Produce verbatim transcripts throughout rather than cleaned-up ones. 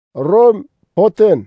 Rome fourteen.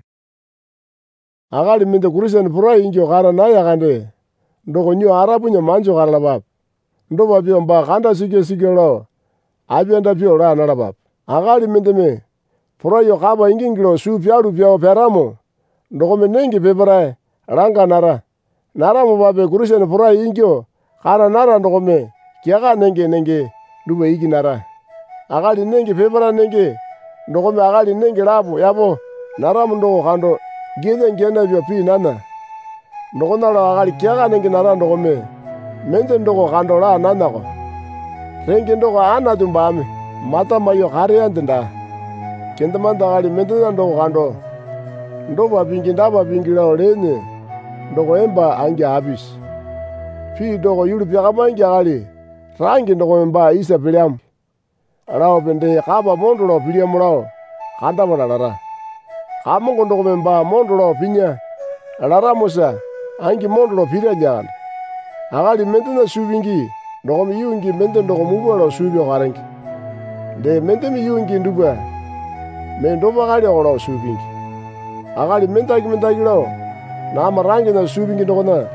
Akali mende Christian pura injo kara na yakande. Ndoko nyo arabunya manjo kara labab. Ndo pio mba kanda sige sige lo. Abianda pio la na labab. Akali mende me. Pura yo kaba ingingilo su pialu piao peramo. Ndoko me nengi pepera ranga nara. Nara mo babe Christian pura injo kara nara ndoko me. Kiaka nenge nenge duwe iki nara. Akali nenge pepera nenge. Ndoko me akali nenge labu yabo. Nara mo ndoko kando. Gede ngena vyo pi nana. Ndoko nalo akali kiaka nenge nara ndoko me. Mente ndoko kando la nana ko. Rengi ndoko ana tumbame. Mata mayo kare yandenda. Kenda manda akali mente ndoko kando. Ndoko apingi ndaba apingi lao lene. Ndoko emba angi habis. Pi ndoko yulu pia kama ingi akali. Rangi ndoko emba isa piliamu. Alao pende kaba mondo lo piliamu lao. Kanda mo lara. Kamungo ndoko memba mondo lo pinya. Lara mosa. Angi mondo lo pilia nyan. Akali mente na subingi. Ndoko mi yungi mente ndoko mubo lo subio karengi. De mente mi yungi nduba. Me ndoba kali lo subingi. Akali mente aki mente aki lo. Na ama rangi na subingi ndoko na.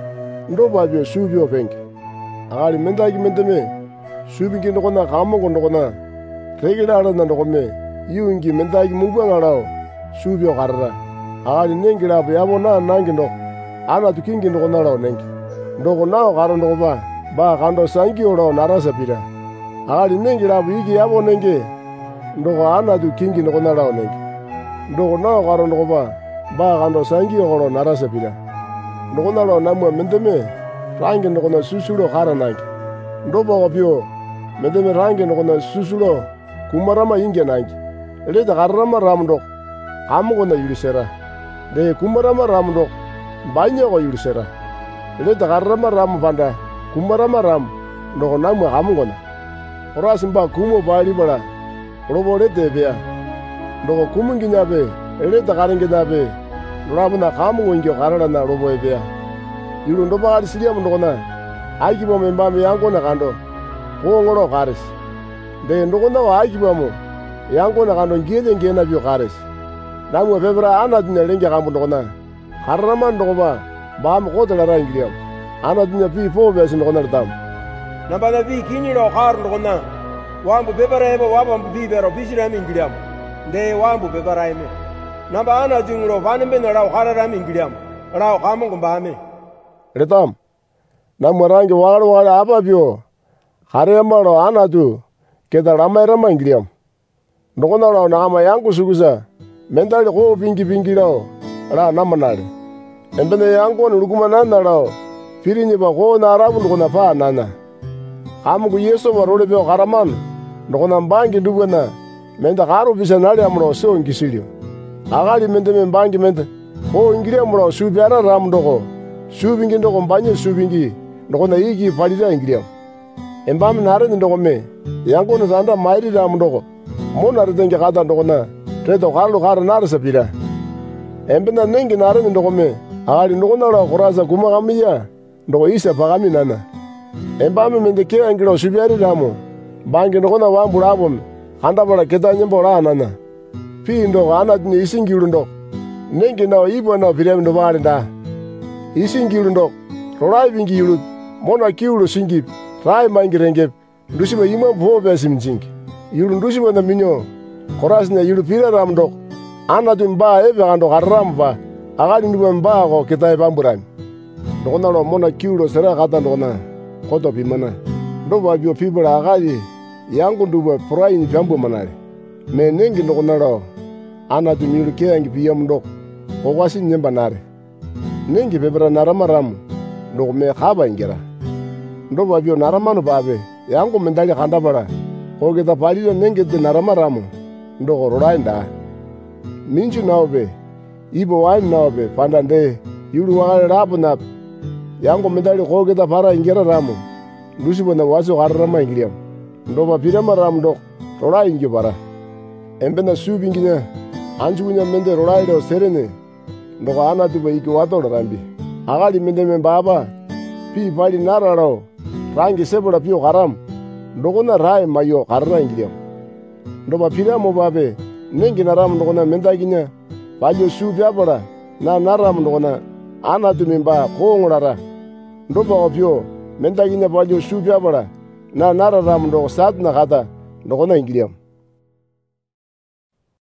Ndoba bio subio pengi. Akali mente aki mente me. Subingi ndoko na kamungo ndoko na. Regila ala na ndoko me. Yungi mente aki mubo nga lao. Subio karara. Akali nengi labu yabo na nangi ndoko. Ana tukingi ndoko na lao nengi. Ndoko nao karo ndoko ba. Ba kando sangi o narasa pira. Akali nengi labu iki yabo nengi. Ndoko ana tukingi ndoko na lao nengi. Ndoko nao karo ndoko ba. Ba kando sangi o narasa pira. Ndoko na lao namua mendeme. Rangi ndoko na susulo kara nangi. Ndoko kopio. Mendeme rangi ndoko na susulo. Kumarama inge nangi. Eleta karama ramu ndoko. Kamungo na yulisera. De kumarama ramu ndoko. Banyo ko yulisera. Eleta karama ramu panda. Kumarama ramu. Ndoko namua kamungo na. Ora simba kumo bali bala. Robo lete bea. Ndoko kumungi nyabe. Eleta karengi nabe. Rabu na kamungo ingyo karala na robo bea. Yulu ndoba kari siliamu ndoko na. Aiki mo membame yango na kando. Ko ngoro kares. De ndoko na wa aiki mo. Yango na kando ngede ngena bio kares. Namua pepera ana dunya lenge kambu ndoko na. Karama ndoko ba. Ba mo kota lara ingiliam. Ana dunya pi fo besi ndoko na tam. Namba na pi kini lo kar ndoko na. Wambu pepera ebo wabambu pi bero pisira mi ingiliam. De wambu pepera eme. Namba ana junglo vanembe na lao karara mi ingiliam. Lao kamungo mbame. Retam. Namua rangi wakalo wakalo apa pio. Karema lo ana tu. Keta rama rama ingiliam. Ndoko na lao nakama yangu sukusa. Mentali ko pingi pingi lao. Ra namanale. Embene yangu nulukuma nana lao. Piri nipa ko na arabu ndoko na paa nana. Kamungu yeso warole pio karaman. Ndoko na mbangi ndubu na. Menda karu bisa nali amuro seo ngisilio. Akali mente me mbangi mente. Ko ingili amuro subiara ramu ndoko. Subingi ndoko mbanye subingi. Ndoko na iki palita ingiliam. Embame nare ndoko me. Yangu nutanda mairi ramu ndoko. Mona retenge kata ndoko na. Reto kalu kara nare sapira. Embena nengi nare ndoko me. Akali ndoko na la kurasa kumakamiya. Ndoko isa pakami nana. Embame mente kea ingilo subiari ramu. Bangi ndoko na wambu labome. Kanda pala keta nyembo la nana. Pi ndoko ana tine isingilu ndoko. Nengi nao ipo nao piremi ndo pari nda. Isingilu ndoko. Rolai vingi ilut. Mona kiulu singip. Rai mangi rengep. Ndusima ima mpo pesi mchingi. Yulu ndusima na minyo. Korasnya yulu pira ram ndoko. Ana tu mba ebe kando karamu pa. Akali nduwa mba ko kita epamburami. Ndoko nalo mona kiulu sera kata ndoko na. Koto pimana. Ndoko abio pibula akali. Yangu nduwa pura ini piambu manale. Me nengi ndoko nalo. Ana tu miulu kea ingi piyamu ndoko. Kokwasi nyemba nare. Nengi pepera narama ramu. Ndoko me kaba ingira. Ndoko abio naramanu babe. Yangu mendali kanda para. Ko kita palila nengi te narama ramu. Ndoko rolai nda. Minchu naobe. Ibo wain naobe. Pandande. Yulu wakale rapu nap. Yangu mendali ko kita para ingira ramu. Ndusibo na waso karama ingiliam. Ndoko pirama ramu ndoko. Rolai ingi para. Embena subingi na. Anjukunya mende rolai leo serene. Ndoko ana tuba iki wato rambi. Akali mende membaba. Pi pali nara lao. Rangi sepula pio karam. Ndoko na rai mayo karara ingiliam. Ndoko piramo babe. Nengi naramu dokona mendakinya palyo suu pyapala na naramu dokona anatumi mba koongolara. Ndopa opyo mendakinya palyo suu pyapala na nararamu doko satna kata dokona ingiliam.